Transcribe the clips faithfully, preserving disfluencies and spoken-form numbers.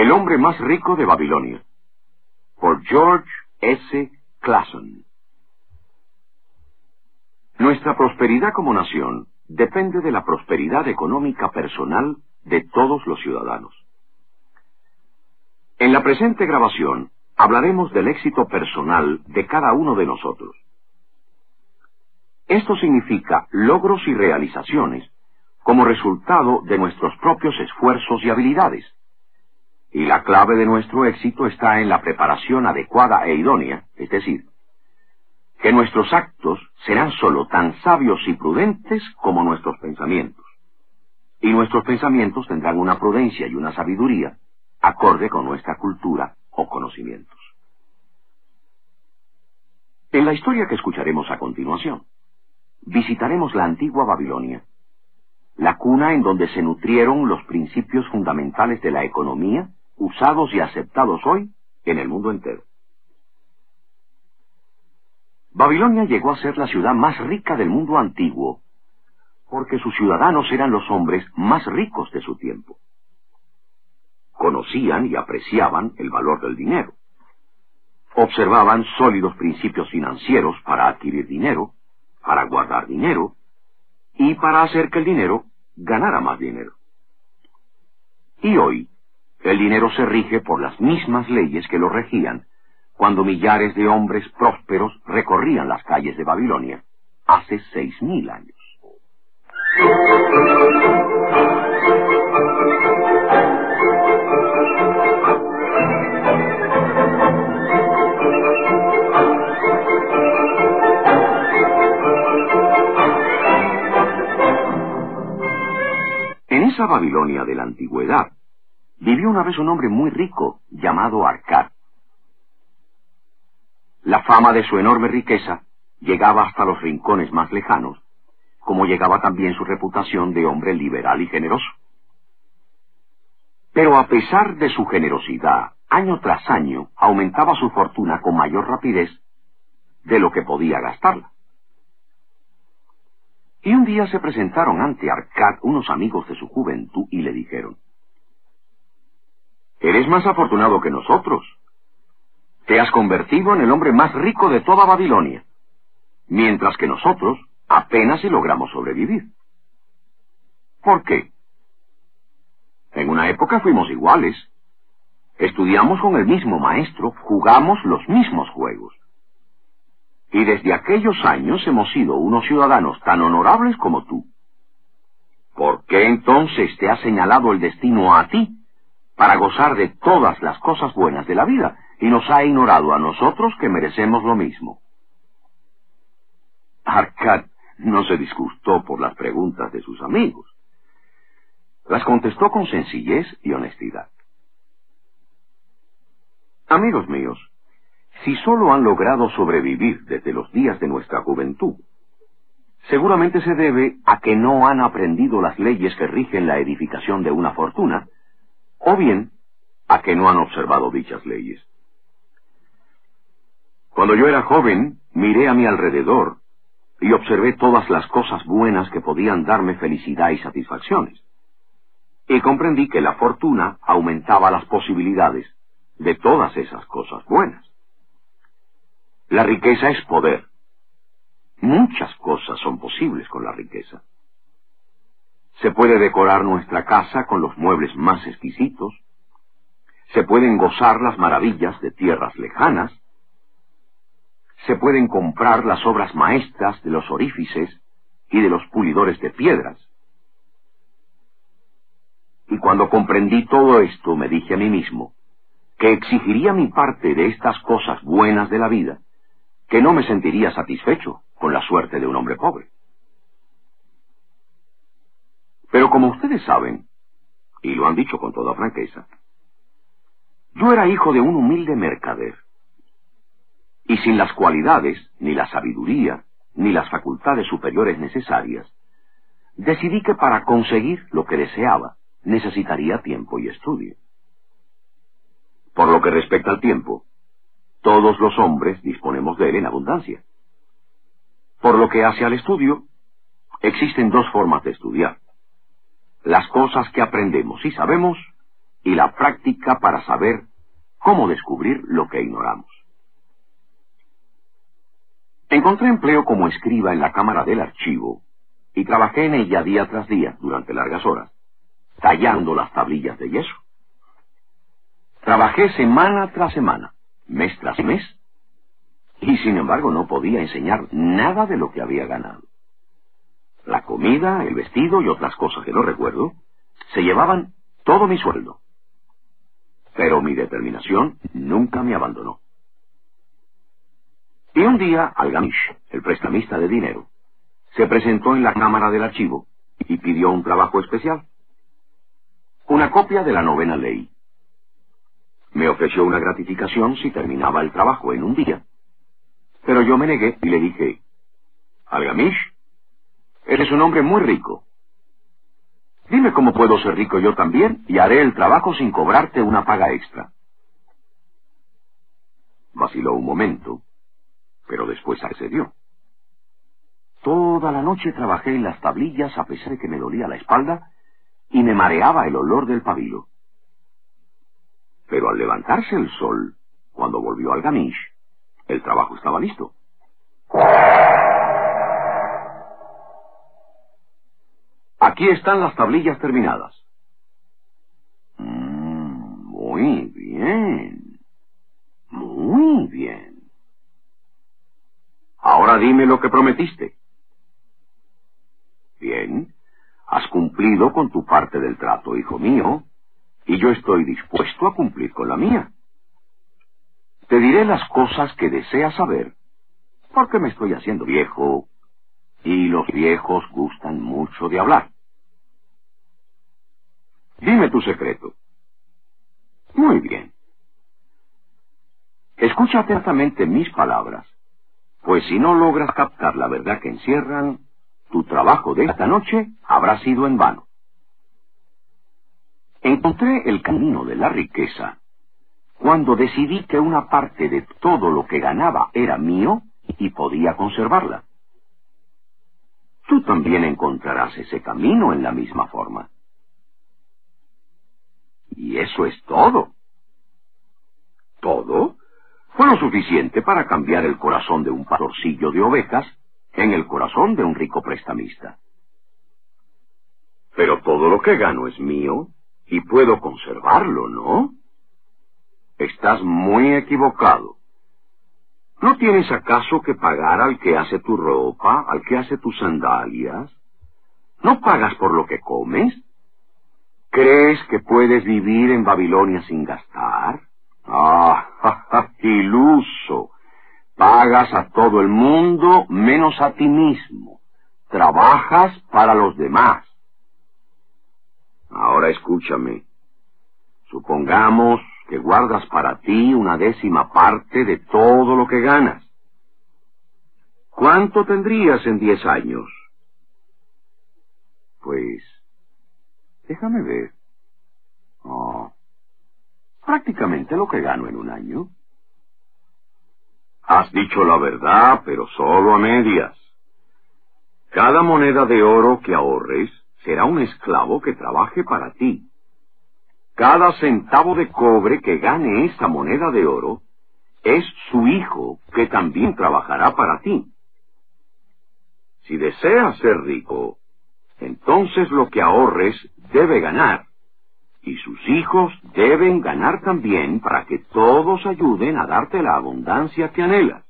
El hombre más rico de Babilonia, por George S. Clason. Nuestra prosperidad como nación depende de la prosperidad económica personal de todos los ciudadanos. En la presente grabación hablaremos del éxito personal de cada uno de nosotros. Esto significa logros y realizaciones como resultado de nuestros propios esfuerzos y habilidades. Y la clave de nuestro éxito está en la preparación adecuada e idónea, es decir, que nuestros actos serán sólo tan sabios y prudentes como nuestros pensamientos. Y nuestros pensamientos tendrán una prudencia y una sabiduría acorde con nuestra cultura o conocimientos. En la historia que escucharemos a continuación, visitaremos la antigua Babilonia, la cuna en donde se nutrieron los principios fundamentales de la economía, usados y aceptados hoy en el mundo entero. Babilonia llegó a ser la ciudad más rica del mundo antiguo, porque sus ciudadanos eran los hombres más ricos de su tiempo. Conocían y apreciaban el valor del dinero. Observaban sólidos principios financieros para adquirir dinero, para guardar dinero, y para hacer que el dinero ganara más dinero. Y hoy, el dinero se rige por las mismas leyes que lo regían cuando millares de hombres prósperos recorrían las calles de Babilonia hace seis mil años. En esa Babilonia de la antigüedad, vivió una vez un hombre muy rico llamado Arcad. La fama de su enorme riqueza llegaba hasta los rincones más lejanos, como llegaba también su reputación de hombre liberal y generoso. Pero a pesar de su generosidad, año tras año aumentaba su fortuna con mayor rapidez de lo que podía gastarla. Y un día se presentaron ante Arcad unos amigos de su juventud y le dijeron: «Eres más afortunado que nosotros. Te has convertido en el hombre más rico de toda Babilonia, mientras que nosotros apenas si logramos sobrevivir». ¿Por qué? En una época fuimos iguales. Estudiamos con el mismo maestro, jugamos los mismos juegos. Y desde aquellos años hemos sido unos ciudadanos tan honorables como tú. ¿Por qué entonces te ha señalado el destino a ti para gozar de todas las cosas buenas de la vida y nos ha ignorado a nosotros que merecemos lo mismo? Arcad no se disgustó por las preguntas de sus amigos. Las contestó con sencillez y honestidad. Amigos míos, si solo han logrado sobrevivir desde los días de nuestra juventud, seguramente se debe a que no han aprendido las leyes que rigen la edificación de una fortuna, o bien a que no han observado dichas leyes. Cuando yo era joven, miré a mi alrededor y observé todas las cosas buenas que podían darme felicidad y satisfacciones, y comprendí que la fortuna aumentaba las posibilidades de todas esas cosas buenas. La riqueza es poder. Muchas cosas son posibles con la riqueza. Se puede decorar nuestra casa con los muebles más exquisitos. Se pueden gozar las maravillas de tierras lejanas. Se pueden comprar las obras maestras de los orífices y de los pulidores de piedras. Y cuando comprendí todo esto, me dije a mí mismo que exigiría mi parte de estas cosas buenas de la vida, que no me sentiría satisfecho con la suerte de un hombre pobre. Pero como ustedes saben, y lo han dicho con toda franqueza, yo era hijo de un humilde mercader, y sin las cualidades, ni la sabiduría, ni las facultades superiores necesarias, decidí que para conseguir lo que deseaba, necesitaría tiempo y estudio. Por lo que respecta al tiempo, todos los hombres disponemos de él en abundancia. Por lo que hace al estudio, existen dos formas de estudiar: las cosas que aprendemos y sabemos, y la práctica para saber cómo descubrir lo que ignoramos. Encontré empleo como escriba en la cámara del archivo y trabajé en ella día tras día durante largas horas, tallando las tablillas de yeso. Trabajé semana tras semana, mes tras mes, y sin embargo no podía enseñar nada de lo que había ganado. La comida, el vestido y otras cosas que no recuerdo, se llevaban todo mi sueldo. Pero mi determinación nunca me abandonó. Y un día, Algamish, el prestamista de dinero, se presentó en la cámara del archivo y pidió un trabajo especial. Una copia de la novena ley. Me ofreció una gratificación si terminaba el trabajo en un día. Pero yo me negué y le dije, Algamish, eres un hombre muy rico. Dime cómo puedo ser rico yo también y haré el trabajo sin cobrarte una paga extra. Vaciló un momento, pero después accedió. Toda la noche trabajé en las tablillas a pesar de que me dolía la espalda y me mareaba el olor del pabilo. Pero al levantarse el sol, cuando volvió Algamish, el trabajo estaba listo. Aquí están las tablillas terminadas. Mm, muy bien. Muy bien. Ahora dime lo que prometiste. Bien. Has cumplido con tu parte del trato, hijo mío, y yo estoy dispuesto a cumplir con la mía. Te diré las cosas que deseas saber, porque me estoy haciendo viejo, y los viejos gustan mucho de hablar. Dime tu secreto. Muy bien. Escucha atentamente mis palabras, pues si no logras captar la verdad que encierran, tu trabajo de esta noche habrá sido en vano. Encontré el camino de la riqueza cuando decidí que una parte de todo lo que ganaba era mío y podía conservarla. Tú también encontrarás ese camino en la misma forma. Y eso es todo. ¿Todo? Fue lo suficiente para cambiar el corazón de un pastorcillo de ovejas en el corazón de un rico prestamista. Pero todo lo que gano es mío y puedo conservarlo, ¿no? Estás muy equivocado. ¿No tienes acaso que pagar al que hace tu ropa, al que hace tus sandalias? ¿No pagas por lo que comes? ¿Crees que puedes vivir en Babilonia sin gastar? ¡Ah, ja, ja, iluso! Pagas a todo el mundo menos a ti mismo. Trabajas para los demás. Ahora escúchame. Supongamos que guardas para ti una décima parte de todo lo que ganas. ¿Cuánto tendrías en diez años? Pues, déjame ver. Oh, prácticamente lo que gano en un año. Has dicho la verdad, pero solo a medias. Cada moneda de oro que ahorres será un esclavo que trabaje para ti. Cada centavo de cobre que gane esa moneda de oro es su hijo que también trabajará para ti. Si deseas ser rico, entonces lo que ahorres debe ganar, y sus hijos deben ganar también para que todos ayuden a darte la abundancia que anhelas.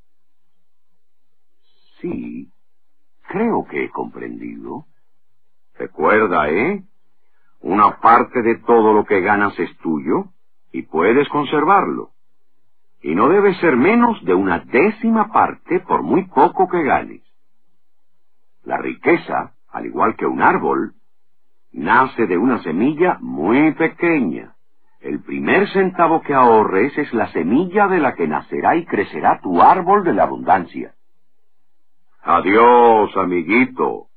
Sí, creo que he comprendido. Recuerda, ¿eh? Una parte de todo lo que ganas es tuyo y puedes conservarlo. Y no debe ser menos de una décima parte por muy poco que ganes. La riqueza, al igual que un árbol, nace de una semilla muy pequeña. El primer centavo que ahorres es la semilla de la que nacerá y crecerá tu árbol de la abundancia. Adiós, amiguito.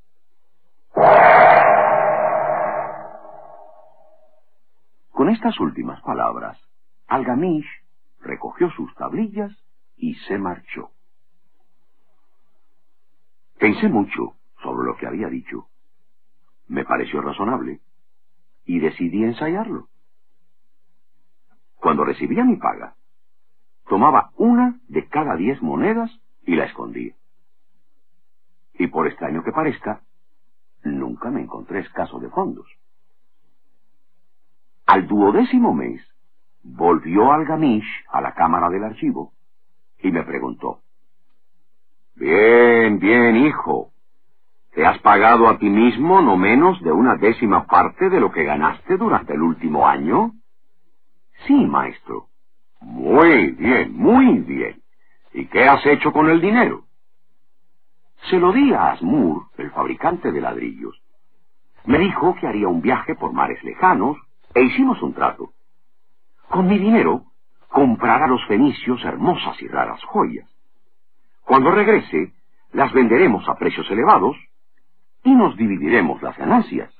Con estas últimas palabras, Algamish recogió sus tablillas y se marchó. Pensé mucho sobre lo que había dicho. Me pareció razonable y decidí ensayarlo. cuando recibía mi paga, tomaba una de cada diez monedas y la escondía. Y por extraño que parezca, nunca me encontré escaso de fondos. Al duodécimo mes, volvió Algamish a la cámara del archivo y me preguntó: Bien, bien, hijo. ¿Te has pagado a ti mismo no menos de una décima parte de lo que ganaste durante el último año? Sí, maestro. Muy bien, muy bien. ¿Y qué has hecho con el dinero? Se lo di a Asmur, el fabricante de ladrillos. Me dijo que haría un viaje por mares lejanos e hicimos un trato. Con mi dinero, comprará a los fenicios hermosas y raras joyas. Cuando regrese, las venderemos a precios elevados y nos dividiremos las ganancias.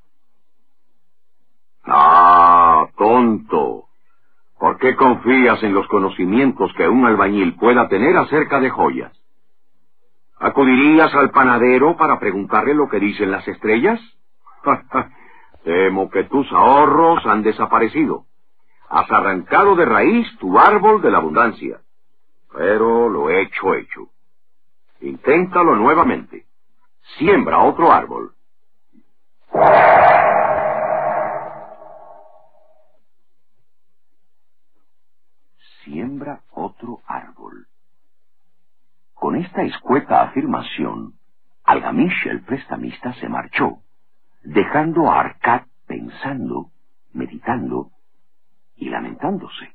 Ah, tonto. ¿Por qué confías en los conocimientos que un albañil pueda tener acerca de joyas? ¿Acudirías al panadero para preguntarle lo que dicen las estrellas? Temo que tus ahorros han desaparecido. Has arrancado de raíz tu árbol de la abundancia. Pero lo hecho, hecho. Inténtalo nuevamente. Siembra otro árbol. Siembra otro árbol. Con esta escueta afirmación, Algamish el prestamista se marchó, dejando a Arkad pensando, meditando y lamentándose.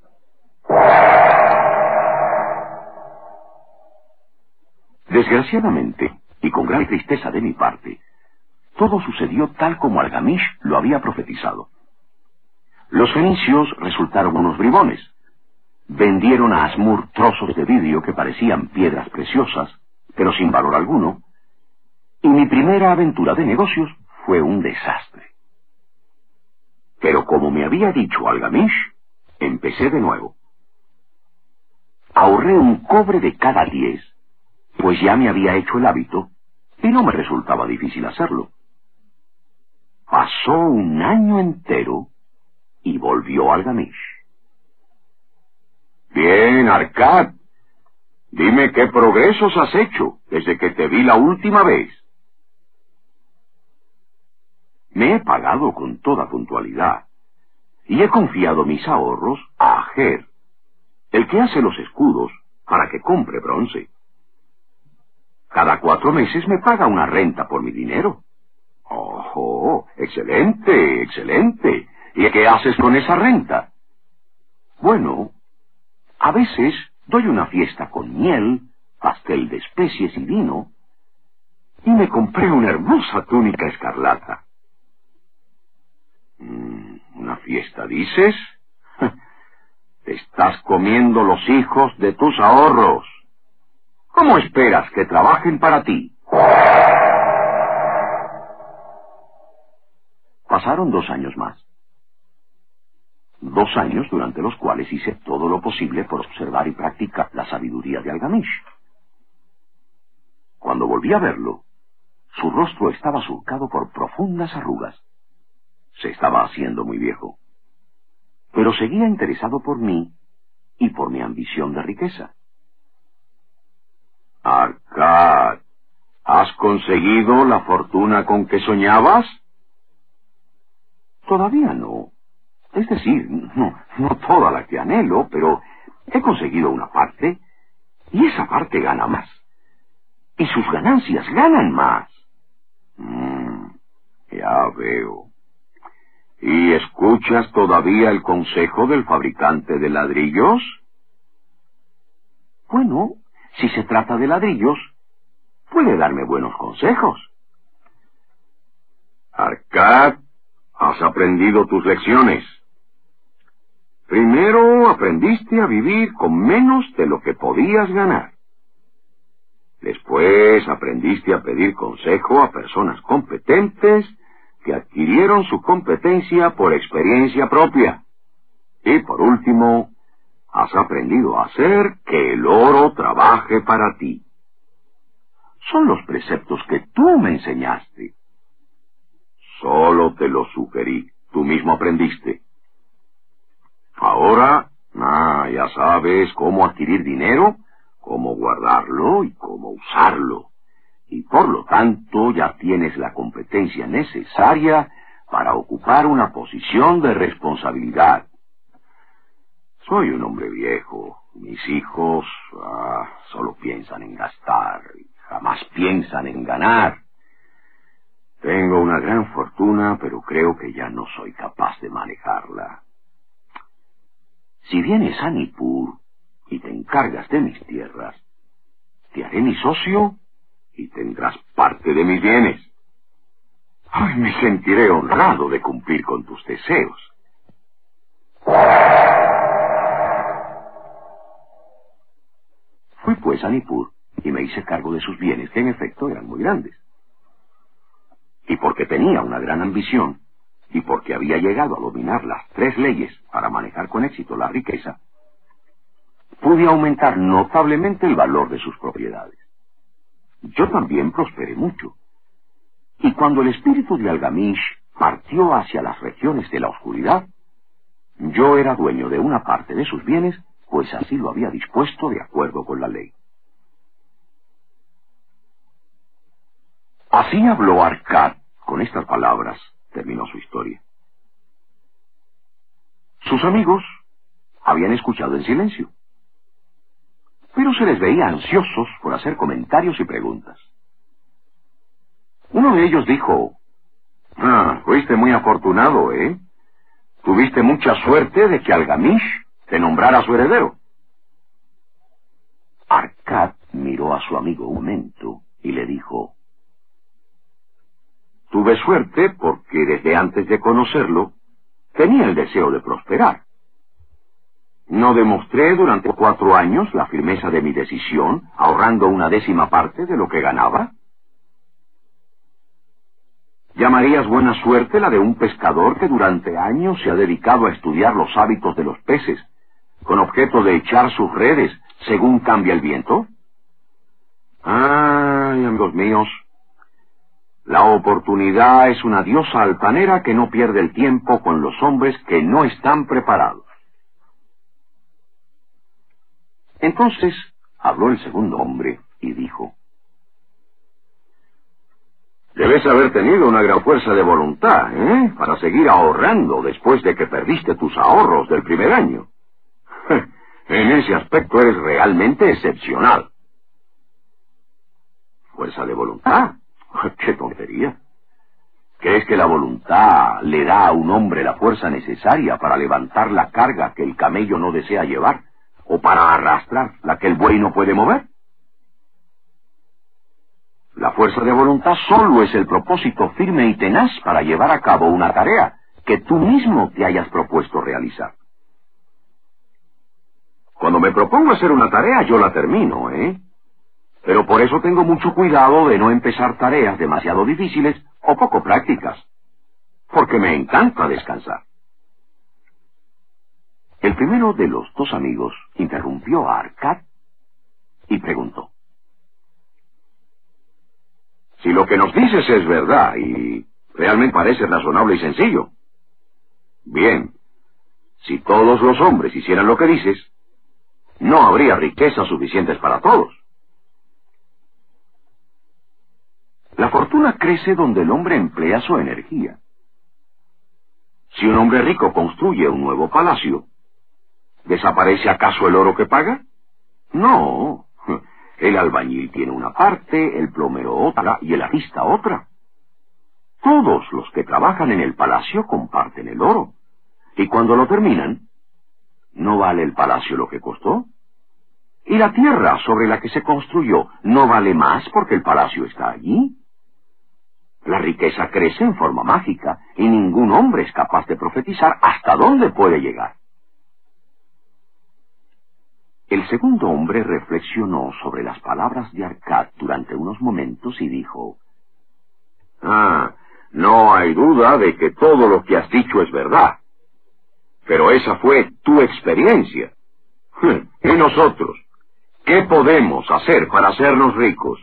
Desgraciadamente, y con gran tristeza de mi parte, todo sucedió tal como Algamish lo había profetizado. Los fenicios resultaron unos bribones. Vendieron a Asmur trozos de vidrio que parecían piedras preciosas, pero sin valor alguno, y mi primera aventura de negocios fue un desastre. Pero como me había dicho Algamish, empecé de nuevo. Ahorré un cobre de cada diez, pues ya me había hecho el hábito, y no me resultaba difícil hacerlo. Pasó un año entero, y volvió Algamish. Bien, Arkad. Dime qué progresos has hecho desde que te vi la última vez. Me he pagado con toda puntualidad, y he confiado mis ahorros a Ajer, el que hace los escudos, para que compre bronce. Cada cuatro meses me paga una renta por mi dinero. ¡Oh, excelente, excelente! ¿Y qué haces con esa renta? Bueno, a veces doy una fiesta con miel, pastel de especies y vino, y me compré una hermosa túnica escarlata. Mm, ¿Una fiesta, dices? Te estás comiendo los hijos de tus ahorros. ¿Cómo esperas que trabajen para ti? Pasaron dos años más. Dos años durante los cuales hice todo lo posible por observar y practicar la sabiduría de Algamish. Cuando volví a verlo, su rostro estaba surcado por profundas arrugas. Se estaba haciendo muy viejo. Pero seguía interesado por mí y por mi ambición de riqueza. Arkad, ¿has conseguido la fortuna con que soñabas? Todavía no. Es decir, no, no toda la que anhelo, pero he conseguido una parte, y esa parte gana más. Y sus ganancias ganan más. Mm, ya veo. ¿Y escuchas todavía el consejo del fabricante de ladrillos? Bueno, si se trata de ladrillos, puede darme buenos consejos. Arkad, has aprendido tus lecciones. Primero aprendiste a vivir con menos de lo que podías ganar. Después aprendiste a pedir consejo a personas competentes que adquirieron su competencia por experiencia propia. Y por último, has aprendido a hacer que el oro trabaje para ti. Son los preceptos que tú me enseñaste. Solo te los sugerí, tú mismo aprendiste. Ahora ahora, ah, ya sabes cómo adquirir dinero, cómo guardarlo y cómo usarlo. Y por lo tanto ya tienes la competencia necesaria para ocupar una posición de responsabilidad. Soy un hombre viejo. Mis hijos ah, solo piensan en gastar, jamás piensan en ganar. Tengo una gran fortuna, pero creo que ya no soy capaz de manejarla. Si vienes a Nippur y te encargas de mis tierras, te haré mi socio y tendrás parte de mis bienes. Ay, me sentiré honrado de cumplir con tus deseos. Fui pues a Nippur y me hice cargo de sus bienes, que en efecto eran muy grandes. Y porque tenía una gran ambición, y porque había llegado a dominar las tres leyes para manejar con éxito la riqueza, pude aumentar notablemente el valor de sus propiedades. Yo también prosperé mucho. Y cuando el espíritu de Algamish partió hacia las regiones de la oscuridad, yo era dueño de una parte de sus bienes, pues así lo había dispuesto de acuerdo con la ley. Así habló Arkad. Con estas palabras terminó su historia. Sus amigos habían escuchado en silencio, pero se les veía ansiosos por hacer comentarios y preguntas. Uno de ellos dijo: Ah, fuiste muy afortunado, ¿eh? Tuviste mucha suerte de que Algamish te nombrara su heredero. Arkad miró a su amigo un momento y le dijo: Tuve suerte porque desde antes de conocerlo tenía el deseo de prosperar. No demostré durante cuatro años la firmeza de mi decisión, ahorrando una décima parte de lo que ganaba. ¿Llamarías buena suerte la de un pescador que durante años se ha dedicado a estudiar los hábitos de los peces, con objeto de echar sus redes según cambia el viento? Ay, amigos míos, la oportunidad es una diosa altanera que no pierde el tiempo con los hombres que no están preparados. Entonces habló el segundo hombre y dijo: Debes haber tenido una gran fuerza de voluntad, ¿eh? Para seguir ahorrando después de que perdiste tus ahorros del primer año. En ese aspecto eres realmente excepcional. ¿Fuerza de voluntad? ¡Qué tontería! ¿Crees que la voluntad le da a un hombre la fuerza necesaria para levantar la carga que el camello no desea llevar, o para arrastrar la que el buey no puede mover? La fuerza de voluntad solo es el propósito firme y tenaz para llevar a cabo una tarea que tú mismo te hayas propuesto realizar. Cuando me propongo hacer una tarea, yo la termino, ¿eh? Pero por eso tengo mucho cuidado de no empezar tareas demasiado difíciles o poco prácticas, porque me encanta descansar. El primero de los dos amigos interrumpió a Arkad y preguntó: Si lo que nos dices es verdad y realmente parece razonable y sencillo, bien, si todos los hombres hicieran lo que dices, no habría riquezas suficientes para todos. La fortuna crece donde el hombre emplea su energía. Si un hombre rico construye un nuevo palacio, ¿desaparece acaso el oro que paga? No. El albañil tiene una parte, el plomero otra y el artista otra. Todos los que trabajan en el palacio comparten el oro. Y cuando lo terminan, ¿no vale el palacio lo que costó? Y la tierra sobre la que se construyó no vale más porque el palacio está allí. La riqueza crece en forma mágica y ningún hombre es capaz de profetizar hasta dónde puede llegar. El segundo hombre reflexionó sobre las palabras de Arkad durante unos momentos y dijo: Ah, no hay duda de que todo lo que has dicho es verdad. Pero esa fue tu experiencia. ¿Y nosotros? ¿Qué podemos hacer para hacernos ricos?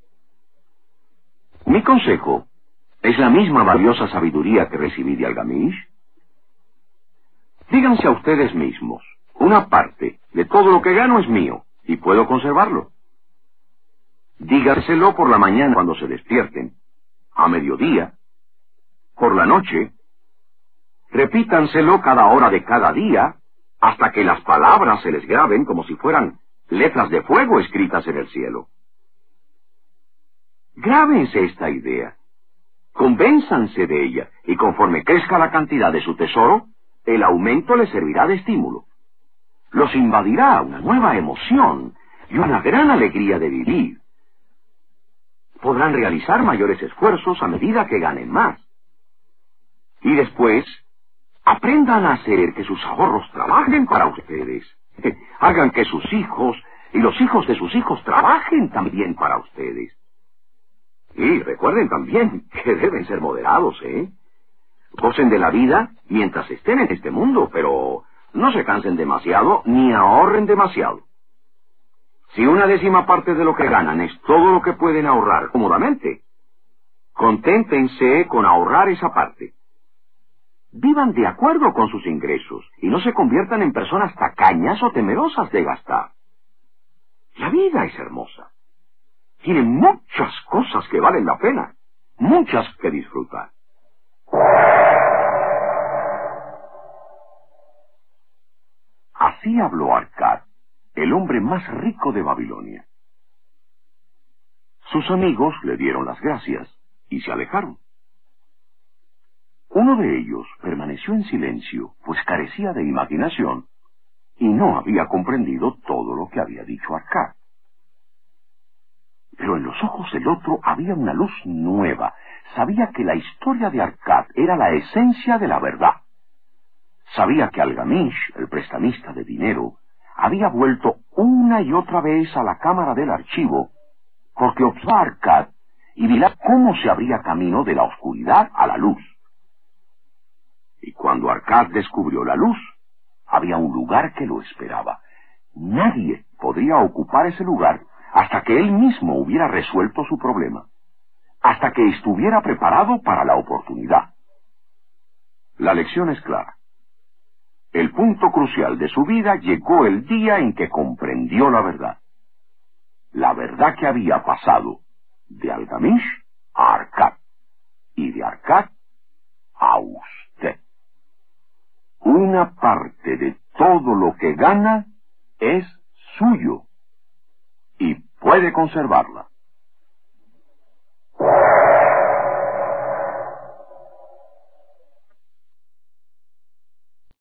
Mi consejo es la misma valiosa sabiduría que recibí de Algamish. Díganse a ustedes mismos: Una parte de todo lo que gano es mío, y puedo conservarlo. Dígaselo por la mañana cuando se despierten, a mediodía, por la noche. Repítanselo cada hora de cada día, hasta que las palabras se les graben como si fueran letras de fuego escritas en el cielo. Grábense esta idea, convénzanse de ella, y conforme crezca la cantidad de su tesoro, el aumento les servirá de estímulo. Los invadirá una nueva emoción y una gran alegría de vivir. Podrán realizar mayores esfuerzos a medida que ganen más. Y después, aprendan a hacer que sus ahorros trabajen para ustedes. Hagan que sus hijos y los hijos de sus hijos trabajen también para ustedes. Y recuerden también que deben ser moderados, ¿eh? Gocen de la vida mientras estén en este mundo, pero no se cansen demasiado ni ahorren demasiado. Si una décima parte de lo que ganan es todo lo que pueden ahorrar cómodamente, conténtense con ahorrar esa parte. Vivan de acuerdo con sus ingresos y no se conviertan en personas tacañas o temerosas de gastar. La vida es hermosa. Tiene muchas cosas que valen la pena, muchas que disfrutar. Así habló Arcad, el hombre más rico de Babilonia. Sus amigos le dieron las gracias y se alejaron. Uno de ellos permaneció en silencio, pues carecía de imaginación y no había comprendido todo lo que había dicho Arcad. Pero en los ojos del otro había una luz nueva. Sabía que la historia de Arcad era la esencia de la verdad. Sabía que Algamish, el prestamista de dinero, había vuelto una y otra vez a la cámara del archivo, porque observó a Arcad y miró cómo se abría camino de la oscuridad a la luz. Y cuando Arcad descubrió la luz, había un lugar que lo esperaba. Nadie podría ocupar ese lugar hasta que él mismo hubiera resuelto su problema, hasta que estuviera preparado para la oportunidad. La lección es clara. El punto crucial de su vida llegó el día en que comprendió la verdad. La verdad que había pasado de Algamish a Arcad, y de Arcad a usted. Una parte de todo lo que gana es suyo, y puede conservarla.